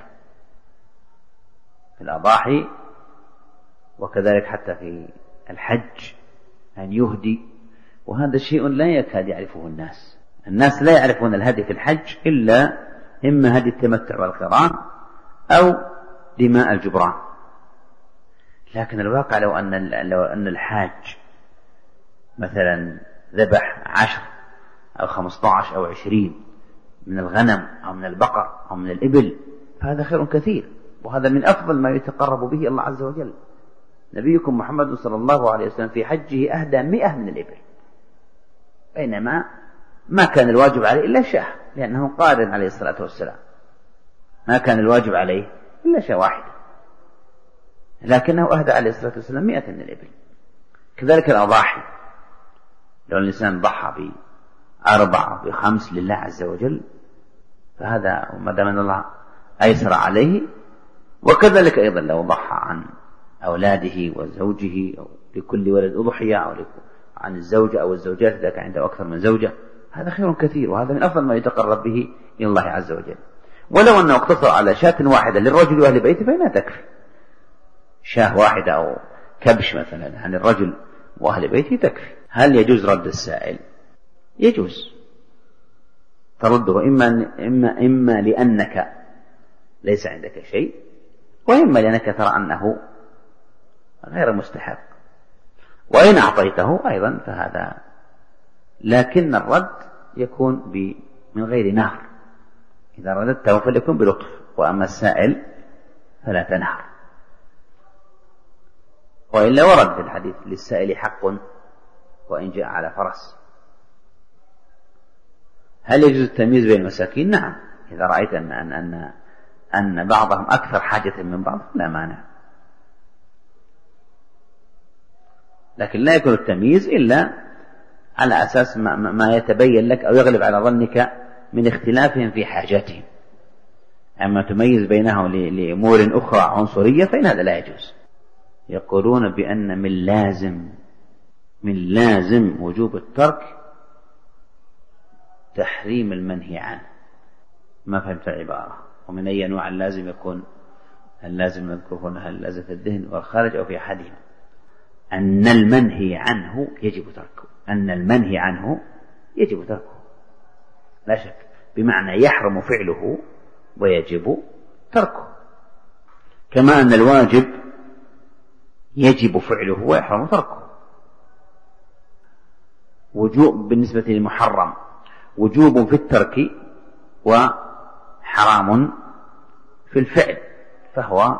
في الأضاحي، وكذلك حتى في الحج أن يهدي. وهذا شيء لا يكاد يعرفه الناس لا يعرفون الهدي في الحج إلا إما هدي التمتع والقران أو دماء الجبران. لكن الواقع لو أن الحاج مثلا ذبح 10 أو 15 أو 20 من الغنم أو من البقر أو من الإبل فهذا خير كثير، وهذا من أفضل ما يتقرب به الله عز وجل. نبيكم محمد صلى الله عليه وسلم في حجه أهدى 100 من الإبل، بينما ما كان الواجب عليه إلا شاة، لأنه قارن عليه الصلاة والسلام، ما كان الواجب عليه إلا شاة واحدة، لكنه أهدى عليه الصلاة والسلام 100 من الإبل. كذلك الأضاحي، لو الإنسان ضحى ب4 ب5 لله عز وجل فهذا ما دام أن الله أيسر عليه. وكذلك أيضا لو ضحى عن أولاده وزوجه أو لكل ولد أضحية أو عن الزوجة أو الزوجات إذا كان عنده أكثر من زوجة، هذا خير كثير، وهذا من أفضل ما يتقرب به إلى الله عز وجل. ولو أنه اقتصر على شاة واحدة للرجل وأهل بيته فإنها تكفي، شاة واحدة أو كبش مثلا عن الرجل وأهل بيته تكفي. هل يجوز رد السائل؟ يجوز ترده، إما لأنك ليس عندك شيء، وإما لأنك ترى أنه غير مستحق، وإن أعطيته أيضا فهذا، لكن الرد يكون من غير نهر، إذا رددته فليكن بلطف، وأما السائل فلا تنهر. وإلا ورد في الحديث للسائل حق وإن جاء على فرس. هل يجوز التمييز بين المساكين؟ نعم، إذا رأيت أن بعضهم أكثر حاجة من بعض لا مانع، لكن لا يكون التمييز إلا على أساس ما يتبين لك أو يغلب على ظنك من اختلافهم في حاجاتهم. أما تميز بينهم لأمور أخرى عنصرية فإن هذا لا يجوز. يقولون بأن من لازم وجوب الترك تحريم المنهي عنه. ما فهمت العبارة؟ ومن أي أنواع اللازم يكون؟ اللازم نذكر هنا اللازم في الذهن والخارج أو في أحدهما. أن المنهي عنه يجب تركه، أن المنهي عنه يجب تركه لا شك، بمعنى يحرم فعله ويجب تركه، كما أن الواجب يجب فعله ويحرم تركه. وجوب بالنسبة للمحرم وجوب في الترك وحرام في الفعل، فهو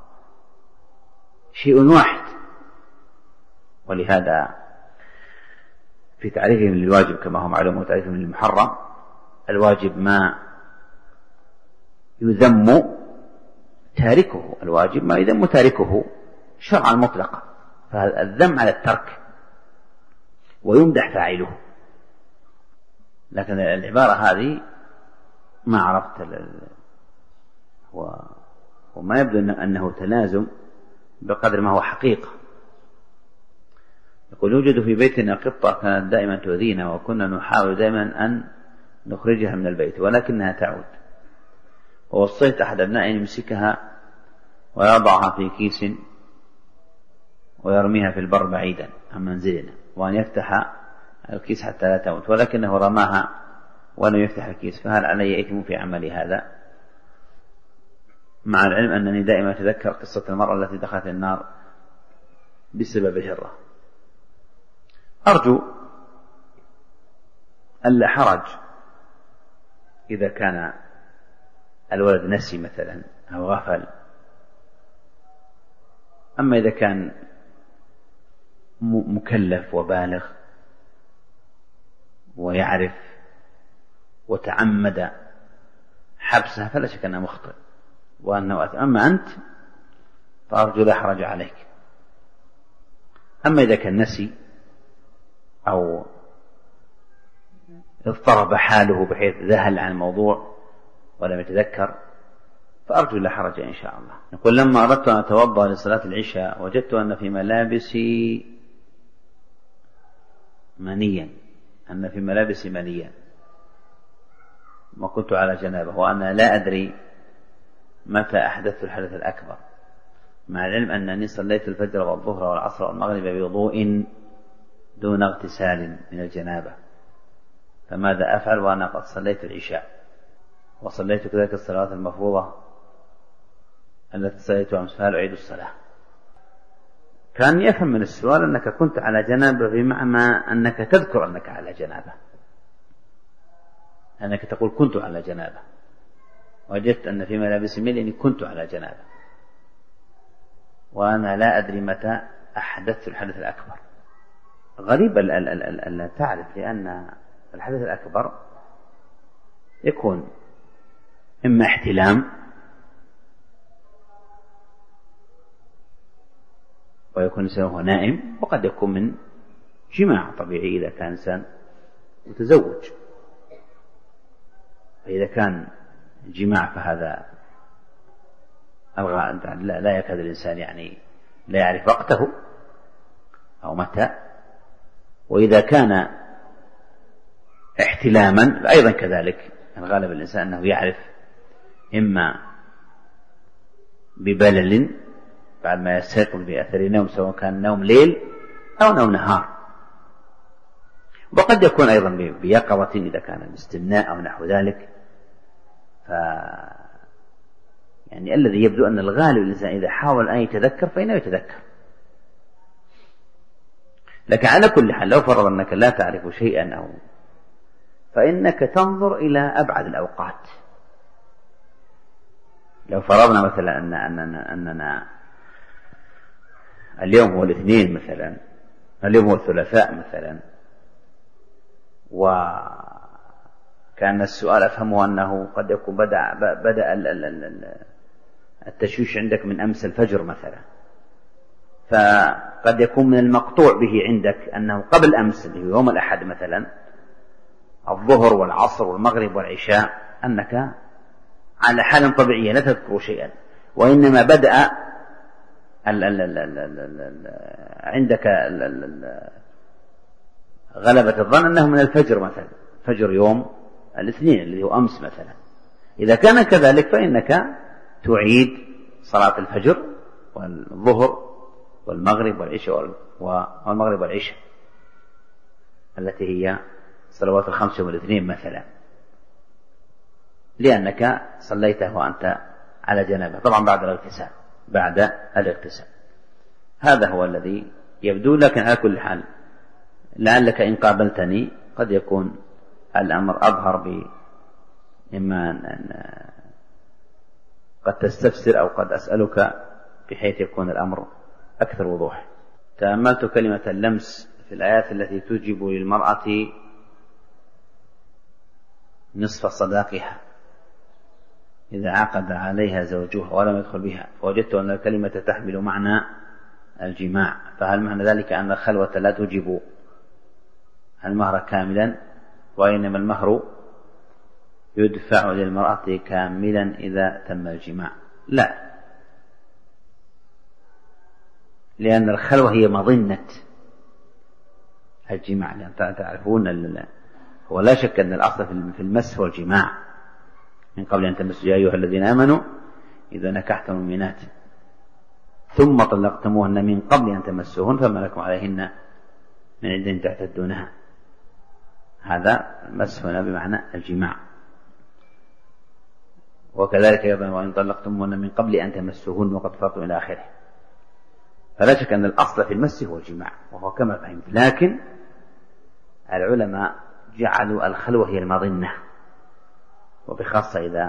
شيء واحد. ولهذا في تعريفهم للواجب كما هو معلوم وتعريفهم للمحرم، الواجب ما يذم تاركه، الواجب ما يذم تاركه شرعا مطلقا، فالذم على الترك ويمدح فاعله. لكن العبارة هذه ما عرفت وما يبدو أنه تلازم بقدر ما هو حقيقة. يقول يوجد في بيتنا قطة كانت دائما تؤذينا، وكنا نحاول دائما أن نخرجها من البيت ولكنها تعود، ووصيت أحد أبنائي أن يمسكها ويضعها في كيس ويرميها في البر بعيدا عن منزلنا، وأن يفتح الكيس حتى لا تموت، ولكنه رماها ولم يفتح الكيس، فهل علي إثم في عملي هذا؟ مع العلم أنني دائما أتذكر قصة المرأة التي دخلت النار بسبب الهرة. أرجو ألا حرج إذا كان الولد نسي مثلا أو غفل، أما إذا كان مكلف وبالغ ويعرف وتعمد حبسها فلا شك أنه مخطئ وأنه أثم. أما أنت فأرجو لا حرج عليك. أما إذا كان نسي أو اضطرب حاله بحيث ذهل عن الموضوع ولم يتذكر فأرجو لا حرج إن شاء الله. يقول لما أردت أن أتوضأ لصلاة العشاء وجدت أن في ملابسي منيا وكنت على جنابه، وأنا لا أدري متى أحدثت الحدث الأكبر، مع العلم أنني صليت الفجر والظهر والعصر والمغرب بوضوء دون اغتسال من الجنابة، فماذا أفعل وأنا قد صليت العشاء وصليت كذلك الصلاة المفروضة التي صليتها أمس، فهل أعيد الصلاة؟ كان يفهم من السؤال أنك كنت على جنابة بمعنى أنك تذكر أنك على جنابة، أنك تقول كنت على جنابة، وجدت أن في ملابس ملئ كنت على جنابة، وأنا لا أدري متى أحدثت الحدث الأكبر. غريب ألا تعرف، لأن الحدث الأكبر يكون إما احتلام ويكون الإنسان هو نائم، وقد يكون من جماع طبيعي إذا كان إنسان متزوج. فإذا كان جماع فهذا لا يكاد الإنسان يعني لا يعرف وقته أو متى. وإذا كان احتلاما أيضا كذلك، غالب الإنسان أنه يعرف إما ببلل بعد ما يستيقظ بأثر النوم، سواء كان نوم ليل أو نوم نهار، وقد يكون أيضا بيقظة إذا كان باستمناء أو نحو ذلك. يعني الذي يبدو أن الغالب الإنسان إذا حاول أن يتذكر فإنه يتذكر. لكن على كل حال لو فرض أنك لا تعرف شيئا أو فإنك تنظر إلى أبعد الأوقات. لو فرضنا مثلا أننا اليوم هو الاثنين مثلا، اليوم هو الثلاثاء مثلا، وكان السؤال أفهمه أنه قد يكون بدأ التشويش عندك من أمس الفجر مثلا، فقد يكون من المقطوع به عندك أنه قبل أمس اللي هو يوم الأحد مثلا الظهر والعصر والمغرب والعشاء أنك على حال طبيعية لا تذكر شيئا، وإنما بدأ عندك غلبة الظن أنه من الفجر مثلا، فجر يوم الاثنين اللي هو أمس مثلا. إذا كان كذلك فإنك تعيد صلاة الفجر والظهر والمغرب والعشاء والمغرب والعشاء التي هي صلوات الخمس والاثنين مثلا، لأنك صليته وأنت على جنابه، طبعا بعد الاغتسال. هذا هو الذي يبدو. لكن على كل حال لعلك إن قابلتني قد يكون الأمر أظهر إما أن قد تستفسر أو قد أسألك بحيث يكون الأمر أكثر وضوح. تأملت كلمة اللمس في الآيات التي توجب للمرأة نصف صداقها إذا عقد عليها زوجها ولم يدخل بها، فوجدت أن الكلمة تحمل معنى الجماع، فهل معنى ذلك أن الخلوة لا توجب المهر كاملا، وإنما المهر يدفع للمرأة كاملا إذا تم الجماع؟ لا، لأن الخلوة هي مظنة الجماع، لأن تعرفون هو لا شك أن الأصل في المس هو الجماع من قبل أن تمسوا يا أيها الذين آمنوا إذا نكحتم المؤمنات ثم طلقتموهن من قبل أن تمسوهن فما لكم عليهن من عدة تعتدونها. هذا المس هنا بمعنى الجماع. وكذلك أيضا وإن طلقتموهن من قبل أن تمسوهن وقد فرضتم إلى آخره. فلا شك أن الأصل في المس هو الجماع وهو كما فهمت، لكن العلماء جعلوا الخلوة هي المظنة، وبخاصة إذا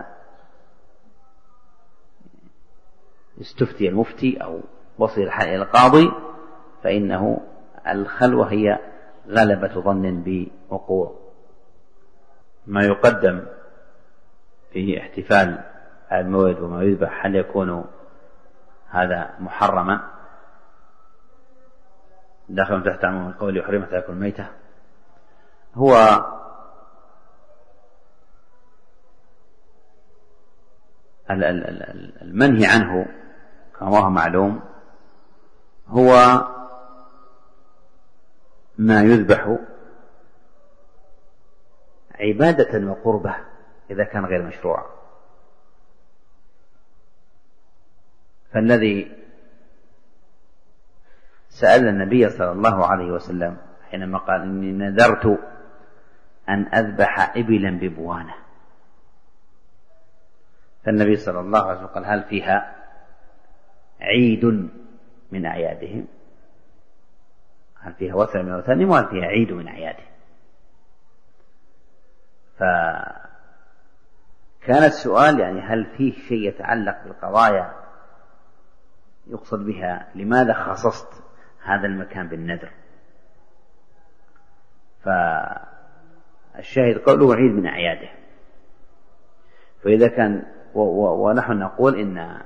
استفتي المفتي أو وصل الحال إلى القاضي فإنه الخلوة هي غلبة ظن بوقوع. ما يقدم في احتفال المولد وما يذبح هل يكون هذا محرما داخل تحت عموم القول يحرم تأكل ميتة؟ هو المنهي عنه كما هو معلوم هو ما يذبح عبادة وقربة إذا كان غير مشروع. فالذي سأل النبي صلى الله عليه وسلم حينما قال إني نذرت أن أذبح إبلا ببوانة، فالنبي صلى الله عليه وسلم قال هل فيها عيد من أعيادهم؟ هل فيها وثن من أوثانهم وهل فيها عيد من أعياده. فكان السؤال يعني هل فيه شيء يتعلق بالقضايا يقصد بها لماذا خصصت هذا المكان بالنذر؟ فالشاهد قوله عيد من أعياده. فإذا كان ونحن نقول إن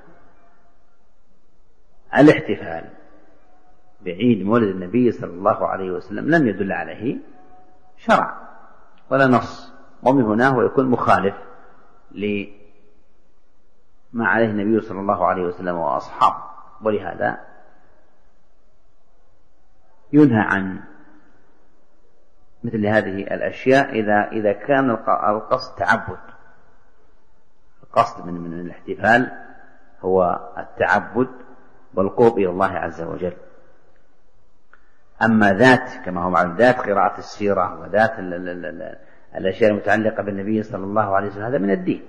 الاحتفال بعيد مولد النبي صلى الله عليه وسلم لم يدل عليه شرع ولا نص، ومن هنا هو يكون مخالف لما عليه النبي صلى الله عليه وسلم وأصحابه، ولهذا ينهى عن مثل هذه الأشياء إذا كان القصد تعبد. القصد من الاحتفال هو التعبد والقرب إلى الله عز وجل. أما ذات كما هو معلوم ذات قراءة السيرة وذات الأشياء المتعلقة بالنبي صلى الله عليه وسلم هذا من الدين،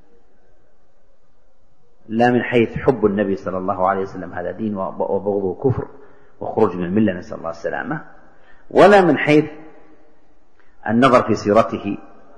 لا من حيث حب النبي صلى الله عليه وسلم هذا دين وبغضه كفر وخروج من الملة نسأل الله السلامة، ولا من حيث النظر في سيرته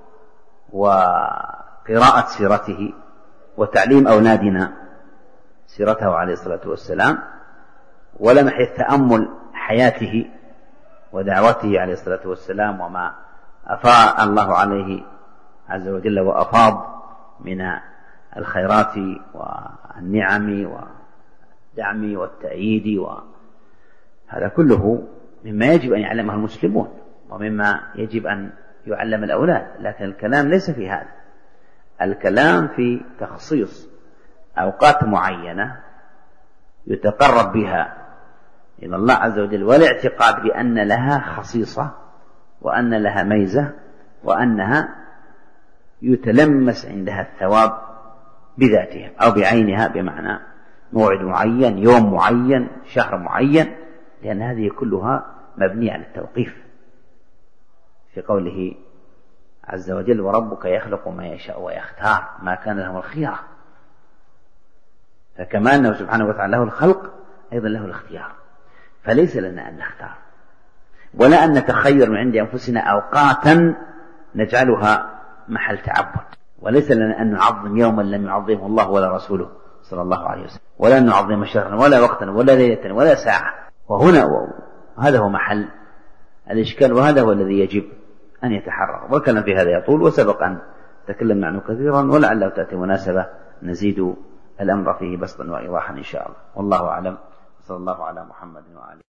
وقراءة سيرته وتعليم أولادنا سيرته عليه الصلاة والسلام، ولا من حيث تأمل حياته ودعوته عليه الصلاة والسلام وما أفاء الله عليه عز وجل وأفاض من الخيرات والنعم والدعم والتأييد، وهذا كله مما يجب أن يعلمه المسلمون ومما يجب أن يعلم الأولاد. لكن الكلام ليس في هذا، الكلام في تخصيص أوقات معينة يتقرب بها إلى الله عز وجل، والاعتقاد بأن لها خصيصة وأن لها ميزة وأنها يتلمس عندها الثواب بذاتها أو بعينها، بمعنى موعد معين، يوم معين، شهر معين، لأن هذه كلها مبنية على التوقيف في قوله عز وجل وربك يخلق ما يشاء ويختار ما كان لهم الخيار. فكما أنه سبحانه وتعالى له الخلق أيضا له الاختيار، فليس لنا أن نختار ولا أن نتخير من عند أنفسنا أوقاتا نجعلها محل تعبد، وليس لنا أن نعظم يوما لم يعظمه الله ولا رسوله صلى الله عليه وسلم، ولا أن نعظم شهرا ولا وقتا ولا ليلة ولا ساعة. وهنا هذا هو محل الإشكال، وهذا هو الذي يجب أن يتحرر. والكلام في هذا يطول وسبق أن تكلمنا عنه كثيرا، ولعله تأتي مناسبة نزيد الأمر فيه بسطا وإيضاحا إن شاء الله. والله أعلم، صلى الله على محمد وآله.